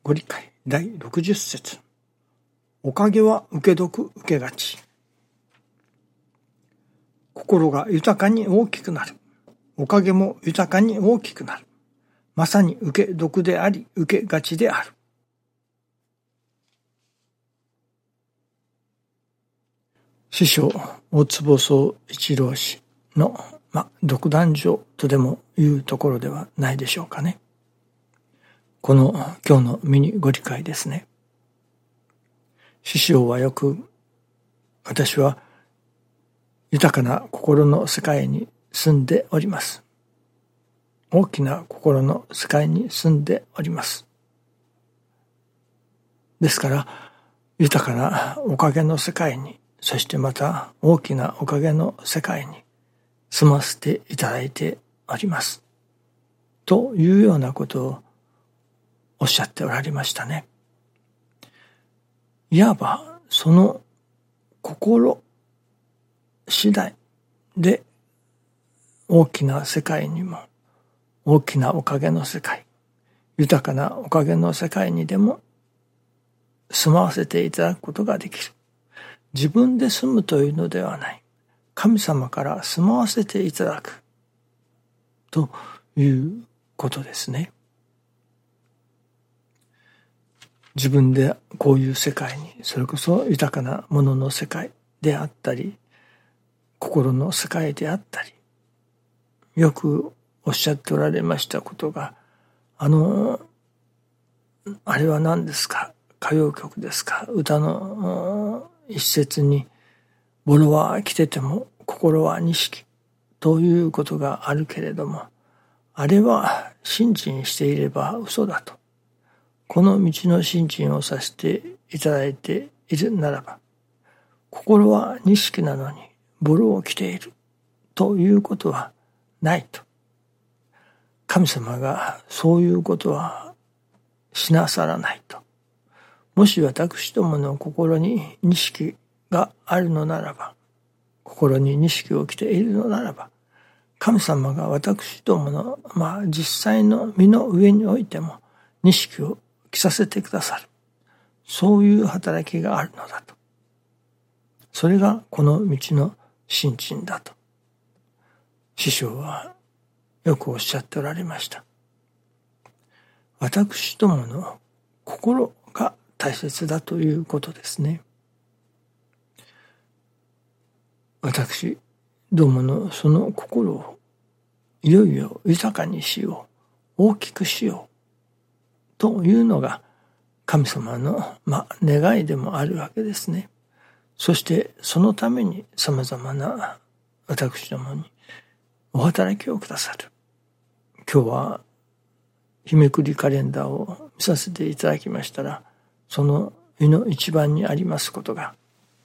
ご理解第60節。おかげは受け得受けがち。心が豊かに大きくなる。おかげも豊かに大きくなる。まさに受け得であり受けがちである。師匠大坪宗一郎氏の独壇場とでもいうところではないでしょうかね。この今日のミニご理解ですね。師匠はよく、私は豊かな心の世界に住んでおります。大きな心の世界に住んでおります。ですから、豊かなおかげの世界に、そしてまた大きなおかげの世界に住ませていただいております。というようなことをおっしゃっておられましたね。いわばその心次第で大きな世界にも大きなおかげの世界、豊かなおかげの世界にでも住まわせていただくことができる。自分で住むというのではない。神様から住まわせていただくということですね。自分でこういう世界に、それこそ豊かなものの世界であったり、心の世界であったり、よくおっしゃっておられましたことが、あれは何ですか、歌謡曲ですか、歌の一節に、ボロは着てても心は錦ということがあるけれども、あれは信心していれば嘘だと。この道の信心をさせていただいているならば、心は錦なのにボロを着ているということはないと。神様がそういうことはしなさらないと。もし私どもの心に錦があるのならば、心に錦を着ているのならば、神様が私どもの実際の身の上においても錦を着させてくださる。そういう働きがあるのだと。それがこの道の信心だと。師匠はよくおっしゃっておられました。私どもの心が大切だということですね。私どものその心をいよいよ豊かにしよう、大きくしようというのが神様の願いでもあるわけですね。そしてそのためにさまざまな私どもにお働きをくださる。今日は日めくりカレンダーを見させていただきましたら、その日の一番にありますことが、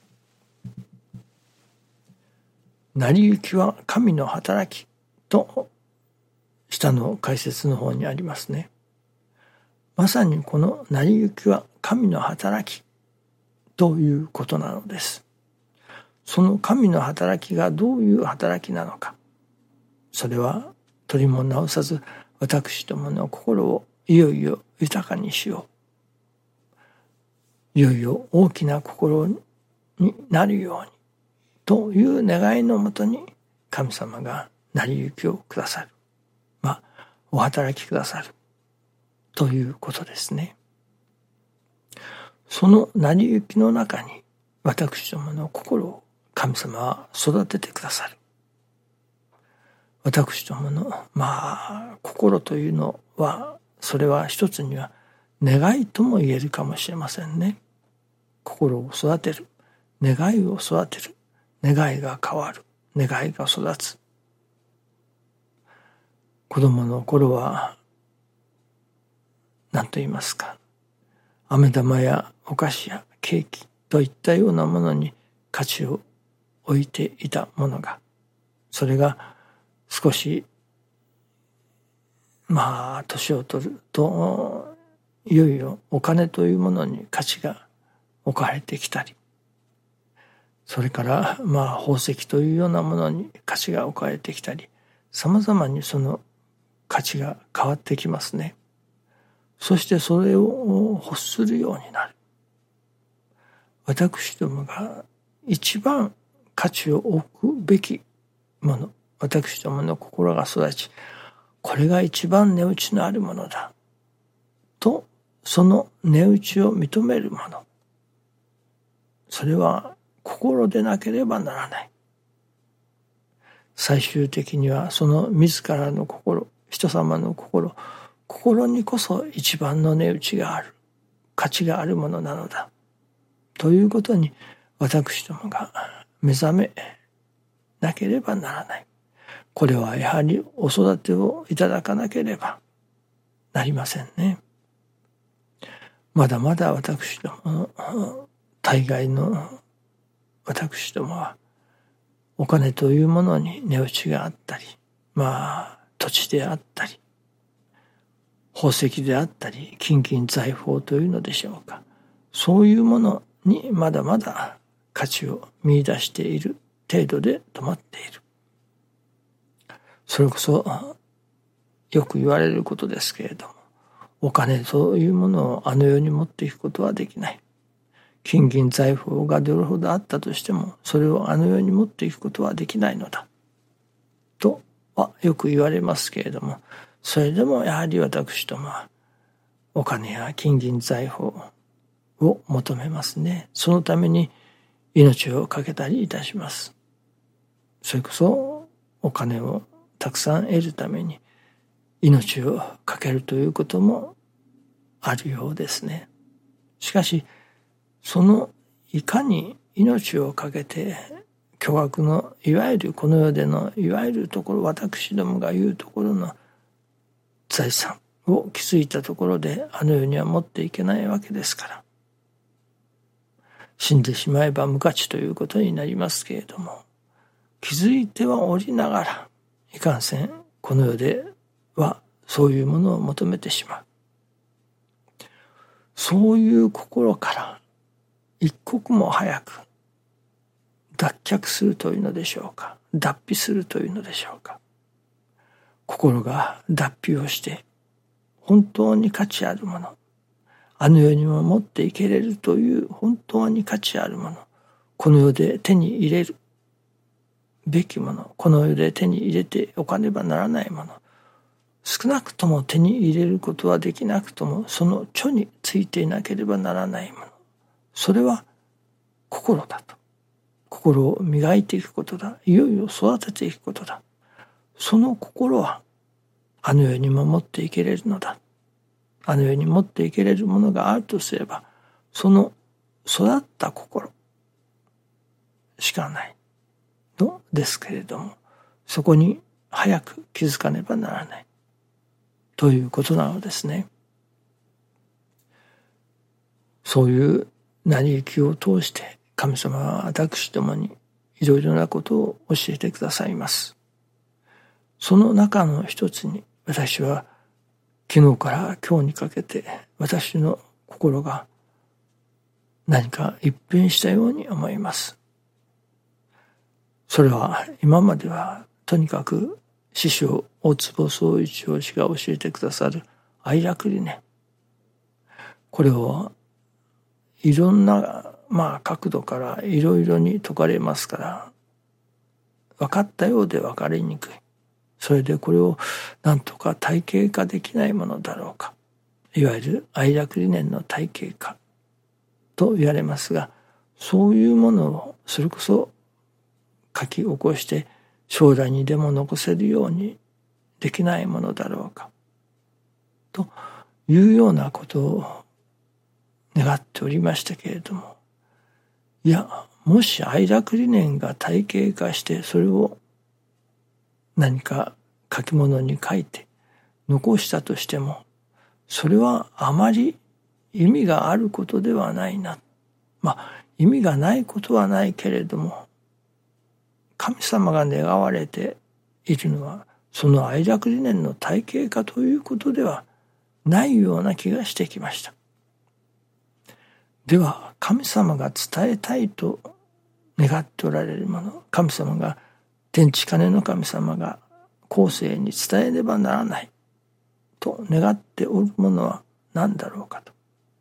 成り行きは神の働きと下の解説の方にありますね。まさにこの成り行きは神の働きということなのです。その神の働きがどういう働きなのか、それは取りも直さず私どもの心をいよいよ豊かにしよう、いよいよ大きな心になるようにという願いのもとに神様が成り行きをくださる、お働きくださるということですね。その成り行きの中に私どもの心を神様は育ててくださる。私どもの心というのは、それは一つには願いとも言えるかもしれませんね。心を育てる、願いを育てる、願いが変わる、願いが育つ。子供の頃は何と言いますか、飴玉やお菓子やケーキといったようなものに価値を置いていたものが、それが少し年を取るといよいよお金というものに価値が置かれてきたり、それから宝石というようなものに価値が置かれてきたり、さまざまにその価値が変わってきますね。 そしてそれを欲するようになる。私どもが一番価値を置くべきもの、私どもの心が育ち、これが一番値打ちのあるものだと、その値打ちを認めるもの、それは心でなければならない。最終的にはその自らの心、人様の心にこそ一番の値打ちがある、価値があるものなのだということに、私どもが目覚めなければならない。これはやはりお育てをいただかなければなりませんね。まだまだ私どもの大概の私どもはお金というものに値打ちがあったり、土地であったり、宝石であったり、金銀財宝というのでしょうか。そういうものにまだまだ価値を見出している程度で止まっている。それこそよく言われることですけれども、お金というものをあの世に持っていくことはできない。金銀財宝がどれほどあったとしても、それをあの世に持っていくことはできないのだ。とはよく言われますけれども、それでもやはり私どもはお金や金銀財宝を求めますね。そのために命を懸けたりいたします。それこそお金をたくさん得るために命を懸けるということもあるようですね。しかしそのいかに命を懸けて巨額のいわゆるこの世でのいわゆるところ、私どもが言うところの財産を築いたところであの世には持っていけないわけですから、死んでしまえば無価値ということになりますけれども、気づいてはおりながらいかんせんこの世ではそういうものを求めてしまう。そういう心から一刻も早く脱却するというのでしょうか、脱皮するというのでしょうか。心が脱皮をして本当に価値あるもの、あの世にも持っていけれるという本当に価値あるもの、この世で手に入れるべきもの、この世で手に入れておかねばならないもの、少なくとも手に入れることはできなくともその著についていなければならないもの、それは心だと。心を磨いていくことだ。いよいよ育てていくことだ。その心はあの世にも持っていけれるのだ。あの世に持っていけれるものがあるとすれば、その育った心しかないのですけれども、そこに早く気づかねばならないということなのですね。そういう成り行きを通して神様は私どもにいろいろなことを教えてくださいます。その中の一つに、私は昨日から今日にかけて私の心が何か一変したように思います。それは今まではとにかく師匠大坪宗一郎氏が教えてくださる愛楽理念、これをいろんな角度からいろいろに説かれますから、分かったようで分かりにくい。それでこれを何とか体系化できないものだろうか、いわゆる愛楽理念の体系化と言われますが、そういうものをそれこそ書き起こして将来にでも残せるようにできないものだろうかというようなことを願っておりましたけれども、いや、もし愛楽理念が体系化してそれを何か書き物に書いて残したとしても、それはあまり意味があることではないな。意味がないことはないけれども、神様が願われているのはその愛楽理念の体系化ということではないような気がしてきました。では神様が伝えたいと願っておられるもの、神様が天地金の神様が後世に伝えねばならないと願っておるものは何だろうかと。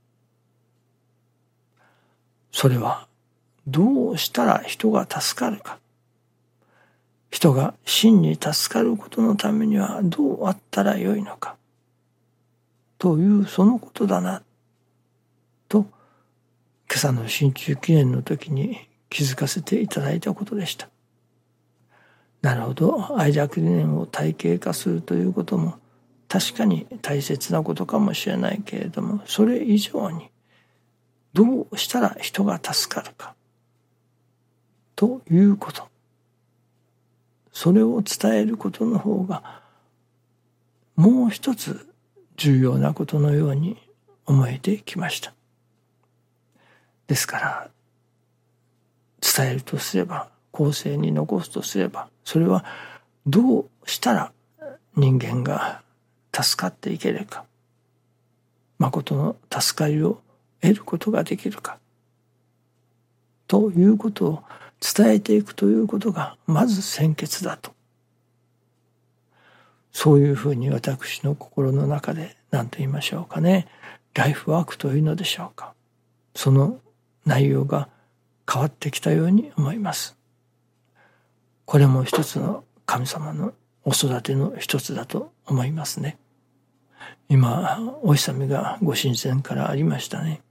それはどうしたら人が助かるか。人が真に助かることのためにはどうあったらよいのか。というそのことだな。と、今朝の新中記念の時に気づかせていただいたことでした。なるほど、愛着理念を体系化するということも確かに大切なことかもしれないけれども、それ以上にどうしたら人が助かるかということ、それを伝えることの方がもう一つ重要なことのように思えてきました。ですから伝えるとすれば、後世に残すとすれば、それはどうしたら人間が助かっていけるか、誠の助かりを得ることができるかということを伝えていくということがまず先決だと、そういうふうに私の心の中で何と言いましょうかね、ライフワークというのでしょうか、その内容が変わってきたように思います。これも一つの神様のお育ての一つだと思いますね。今お勇みがご神前からありましたね。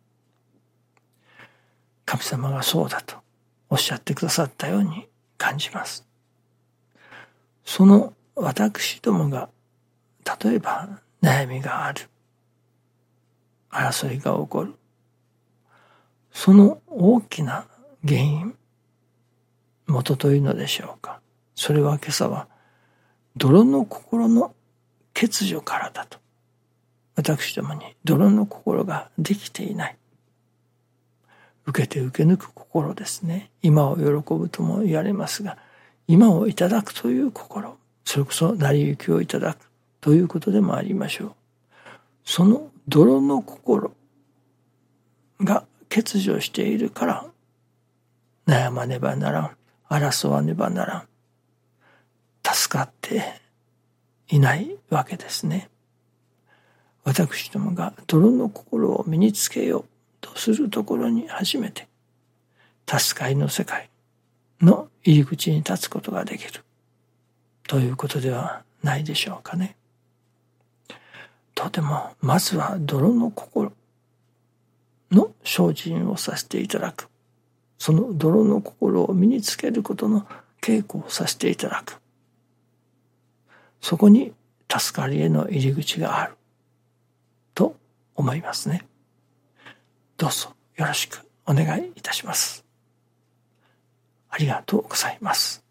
神様がそうだとおっしゃってくださったように感じます。その私どもが例えば悩みがある、争いが起こる、その大きな原因、元というのでしょうか。それは今朝は泥の心の欠如からだと。私どもに泥の心ができていない。受けて受け抜く心ですね。今を喜ぶとも言われますが、今をいただくという心、それこそ成り行きをいただくということでもありましょう。その泥の心が欠如しているから悩まねばならん、争わねばならん、助かっていないわけですね。私どもが泥の心を身につけようとするところに初めて助かりの世界の入り口に立つことができるということではないでしょうかね。とてもまずは泥の心の精進をさせていただく、その泥の心を身につけることの稽古をさせていただく、そこに助かりへの入り口があると思いますね。どうぞよろしくお願いいたします。ありがとうございます。